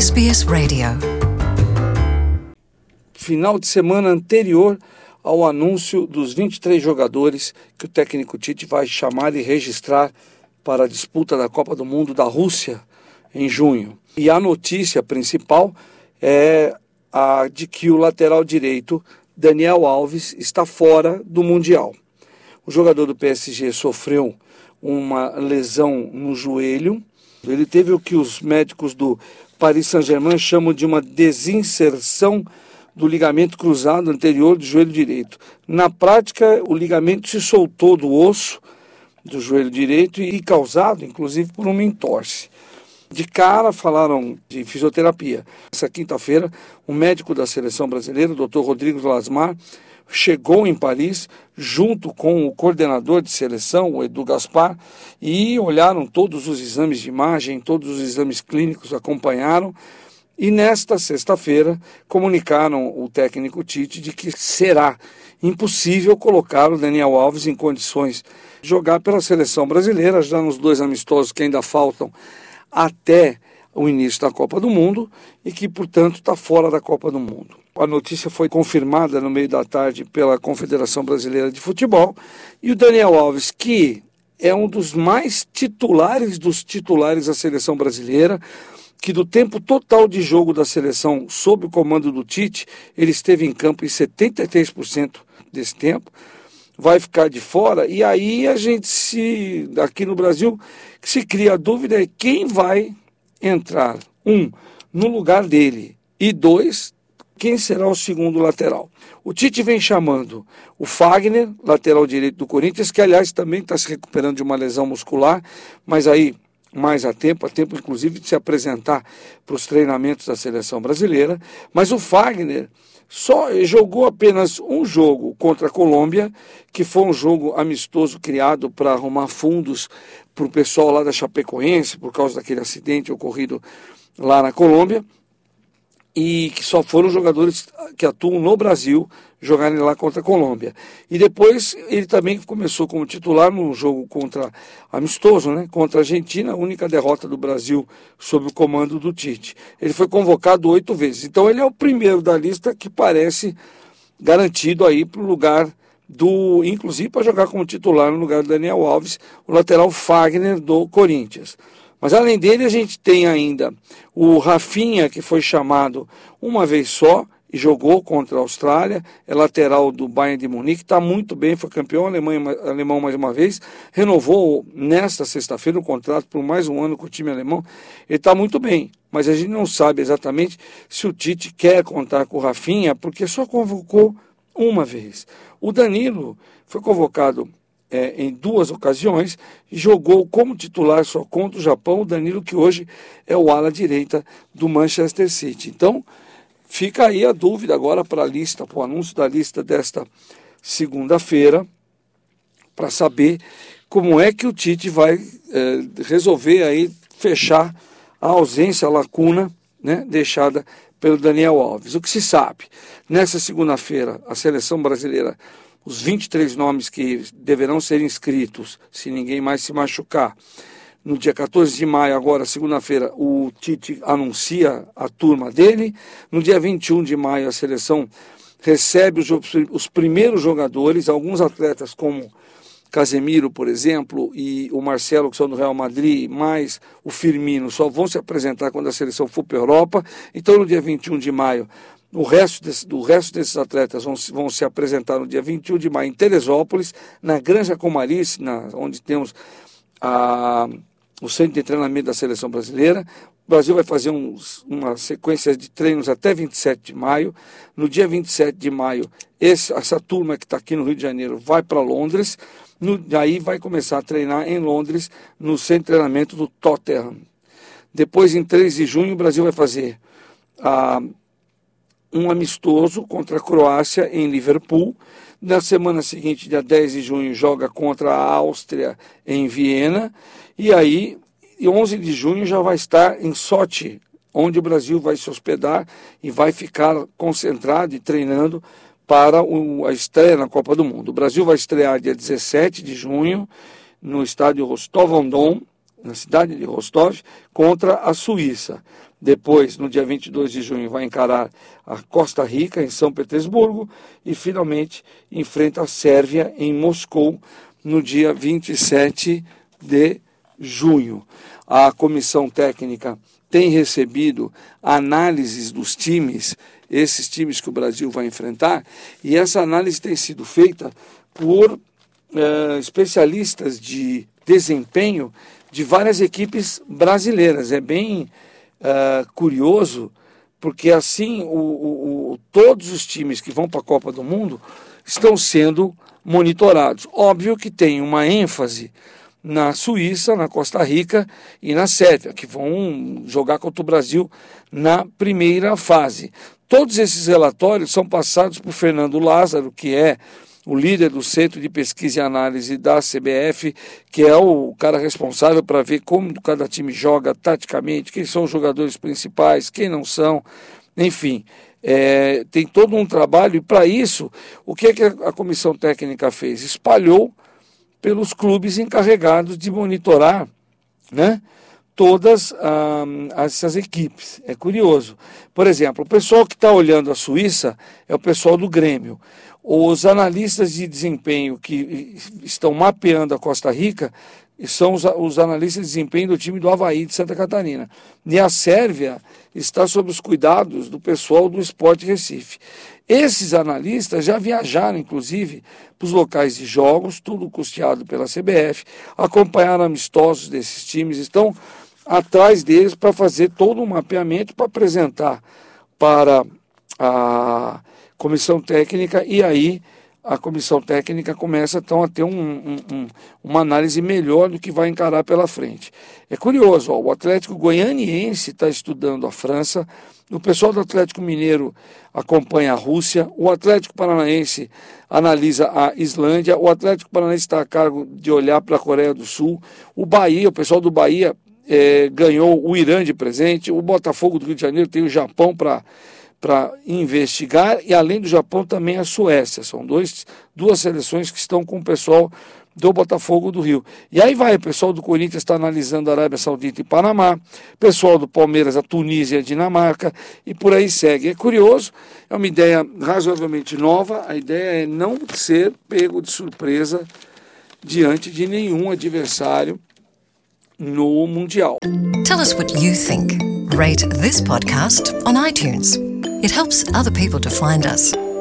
SBS Radio. Final de semana anterior ao anúncio dos 23 jogadores que o técnico Tite vai chamar e registrar para a disputa da Copa do Mundo da Rússia em junho. E a notícia principal é a de que o lateral direito Daniel Alves está fora do Mundial. O jogador do PSG sofreu uma lesão no joelho. Ele teve o que os médicos do Paris Saint-Germain chamam de uma desinserção do ligamento cruzado anterior do joelho direito. Na prática, o ligamento se soltou do osso do joelho direito e causado, inclusive, por uma entorse. De cara, falaram de fisioterapia. Essa quinta-feira, o médico da seleção brasileira, o Dr. Rodrigo Lasmar, chegou em Paris junto com o coordenador de seleção, o Edu Gaspar, e olharam todos os exames de imagem, todos os exames clínicos, acompanharam, e nesta sexta-feira comunicaram o técnico Tite de que será impossível colocar o Daniel Alves em condições de jogar pela seleção brasileira, já nos 2 amistosos que ainda faltam até o início da Copa do Mundo e que, portanto, está fora da Copa do Mundo. A notícia foi confirmada no meio da tarde pela Confederação Brasileira de Futebol e o Daniel Alves, que é um dos mais titulares dos titulares da seleção brasileira, que do tempo total de jogo da seleção sob o comando do Tite, ele esteve em campo em 73% desse tempo, vai ficar de fora, e aí a gente aqui no Brasil, se cria a dúvida é quem vai entrar, no lugar dele, e 2, quem será o segundo lateral. O Tite vem chamando o Fagner, lateral direito do Corinthians, que aliás também está se recuperando de uma lesão muscular, mas aí mais a tempo inclusive de se apresentar para os treinamentos da seleção brasileira, mas o Fagner só jogou apenas um jogo contra a Colômbia, que foi um jogo amistoso criado para arrumar fundos para o pessoal lá da Chapecoense, por causa daquele acidente ocorrido lá na Colômbia, e que só foram jogadores que atuam no Brasil jogarem lá contra a Colômbia. E depois ele também começou como titular num jogo amistoso, contra a Argentina, a única derrota do Brasil sob o comando do Tite. Ele foi convocado 8 vezes. Então ele é o primeiro da lista que parece garantido aí para o lugar inclusive para jogar como titular no lugar do Daniel Alves, o lateral Fagner do Corinthians. Mas além dele a gente tem ainda o Rafinha, que foi chamado uma vez só e jogou contra a Austrália, é lateral do Bayern de Munique, está muito bem, foi campeão alemão mais uma vez, renovou nesta sexta-feira o contrato por mais um ano com o time alemão, ele está muito bem, mas a gente não sabe exatamente se o Tite quer contar com o Rafinha, porque só convocou uma vez. O Danilo foi convocado em 2 ocasiões, jogou como titular só contra o Japão, o Danilo, que hoje é o ala direita do Manchester City. Então, fica aí a dúvida agora para o anúncio da lista desta segunda-feira, para saber como é que o Tite vai resolver aí fechar a ausência, a lacuna, deixada pelo Daniel Alves. O que se sabe, nessa segunda-feira, a seleção brasileira, os 23 nomes que deverão ser inscritos, se ninguém mais se machucar. No dia 14 de maio, agora, segunda-feira, o Tite anuncia a turma dele. No dia 21 de maio, a seleção recebe os primeiros jogadores, alguns atletas como Casemiro, por exemplo, e o Marcelo, que são do Real Madrid, mais o Firmino, só vão se apresentar quando a seleção for para a Europa. Então, no dia 21 de maio, o resto desses atletas vão se apresentar no dia 21 de maio em Teresópolis, na Granja Comarice, onde temos o centro de treinamento da seleção brasileira. O Brasil vai fazer uma sequência de treinos até 27 de maio. No dia 27 de maio, essa turma que está aqui no Rio de Janeiro vai para Londres. Aí vai começar a treinar em Londres, no centro de treinamento do Tottenham. Depois, em 3 de junho, o Brasil vai fazer um amistoso contra a Croácia em Liverpool. Na semana seguinte, dia 10 de junho, joga contra a Áustria em Viena. E aí, 11 de junho, já vai estar em Sochi, onde o Brasil vai se hospedar e vai ficar concentrado e treinando para a estreia na Copa do Mundo. O Brasil vai estrear dia 17 de junho no estádio Rostov-on-Don, na cidade de Rostov, contra a Suíça. Depois, no dia 22 de junho, vai encarar a Costa Rica, em São Petersburgo, e finalmente enfrenta a Sérvia, em Moscou, no dia 27 de junho. A comissão técnica tem recebido análises dos times, esses times que o Brasil vai enfrentar, e essa análise tem sido feita por especialistas de desempenho de várias equipes brasileiras. É bem curioso, porque assim todos os times que vão para a Copa do Mundo estão sendo monitorados. Óbvio que tem uma ênfase na Suíça, na Costa Rica e na Sérvia, que vão jogar contra o Brasil na primeira fase. Todos esses relatórios são passados por Fernando Lázaro, que é o líder do Centro de Pesquisa e Análise da CBF, que é o cara responsável para ver como cada time joga taticamente, quem são os jogadores principais, quem não são, enfim. Tem todo um trabalho, e para isso, o que a comissão técnica fez? Espalhou pelos clubes encarregados de monitorar, né, todas essas equipes. É curioso. Por exemplo, o pessoal que está olhando a Suíça é o pessoal do Grêmio. Os analistas de desempenho que estão mapeando a Costa Rica são os analistas de desempenho do time do Avaí de Santa Catarina. E a Sérvia está sob os cuidados do pessoal do Sport Recife. Esses analistas já viajaram, inclusive, para os locais de jogos, tudo custeado pela CBF, acompanharam amistosos desses times, estão atrás deles para fazer todo um mapeamento para apresentar para a comissão técnica, e aí a comissão técnica começa então a ter uma análise melhor do que vai encarar pela frente. É curioso, o Atlético Goianiense está estudando a França, o pessoal do Atlético Mineiro acompanha a Rússia, o Atlético Paranaense analisa a Islândia, o Atlético Paranaense está a cargo de olhar para a Coreia do Sul, o Bahia, o pessoal do Bahia ganhou o Irã de presente, o Botafogo do Rio de Janeiro tem o Japão para investigar, e além do Japão também a Suécia. São duas seleções que estão com o pessoal do Botafogo do Rio. E aí vai, o pessoal do Corinthians está analisando a Arábia Saudita e Panamá, o pessoal do Palmeiras, a Tunísia e a Dinamarca, e por aí segue. É curioso, é uma ideia razoavelmente nova, a ideia é não ser pego de surpresa diante de nenhum adversário no Mundial. Tell us what you think. Rate this podcast on iTunes. It helps other people to find us.